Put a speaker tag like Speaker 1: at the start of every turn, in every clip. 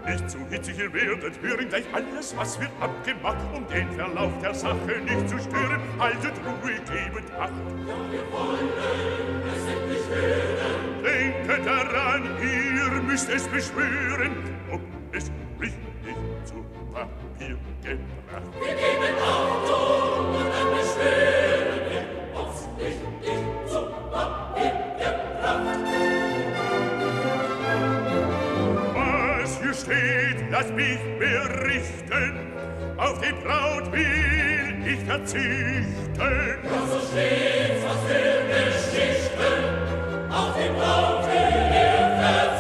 Speaker 1: nicht zu hitzig ihr werdet, hören gleich alles, was wird abgemacht, um den Verlauf der Sache nicht zu stören. Haltet Ruhe, gebet Acht.
Speaker 2: Ja, wir wollen es endlich hören.
Speaker 1: Denket daran, ihr müsst es beschwören, ob es richtig zu Papier gebracht.
Speaker 2: Wir geben Achtung und dann beschwören wir, ob's richtig zu Papier gebracht.
Speaker 1: Was hier steht, lasst mich berichten, auf die Braut will ich verzichten.
Speaker 2: Ja, so steht's, was für Geschichten, auf die Braut will er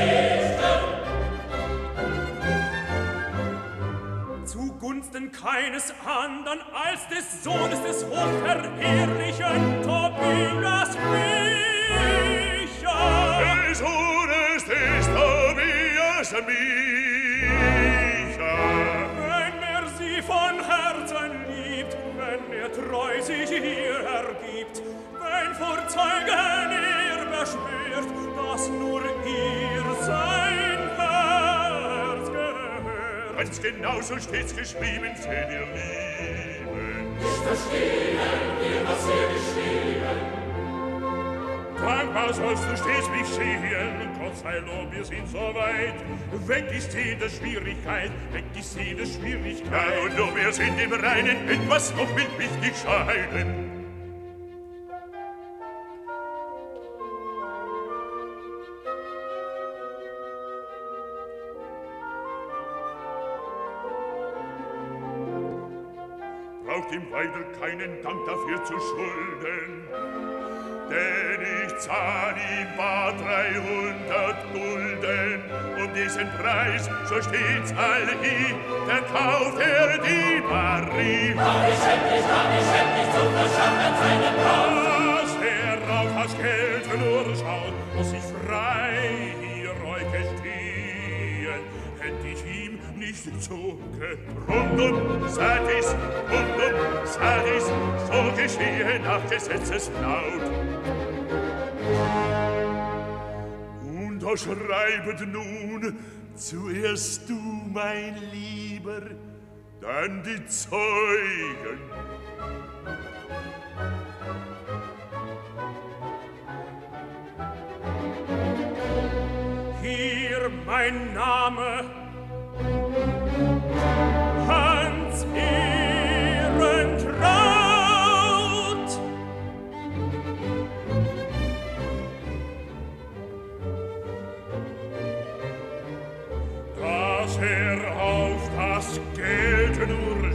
Speaker 2: verzichten.
Speaker 3: Zugunsten keines andern als des Sohnes des hochverehrlichen Tobias Micha.
Speaker 1: Des Sohnes des Tobias Micha.
Speaker 3: Wenn er sie von Herzen liebt, wenn er treu sich ihr ergibt, wenn vor Zeugen er beschwört, dass nur ihr sein Herz gehört.
Speaker 1: Ganz genau so steht's geschrieben, seht ihr Lieben.
Speaker 2: Nicht verstehen wir, was hier geschehen.
Speaker 1: Dankbar sollst du stets mich sehen, Gott sei Lob, wir sind so weit. Weg ist jede Schwierigkeit, weg ist jede Schwierigkeit. Ja, und nur wir sind im Reinen, etwas noch will mich nicht scheiden. Braucht ihm weiter keinen Dank dafür zu schulden, denn ich zahl ihm bar 300 Gulden. Um diesen Preis, so steht's all hier, verkauft er die Marie.
Speaker 2: Hab ich endlich zum Verschaffen seine Braut.
Speaker 1: Dass er auf das Geld nur schaut, muss ich frei hier Reuke stehen, hätt ich ihm nicht so rundum satis, so geschehe nach Gesetzes Laut. Und da schreibet nun, zuerst du, mein Lieber, dann die Zeugen.
Speaker 3: Hier mein Name, Hans Ehrentraut. Dass er auf das Geld nur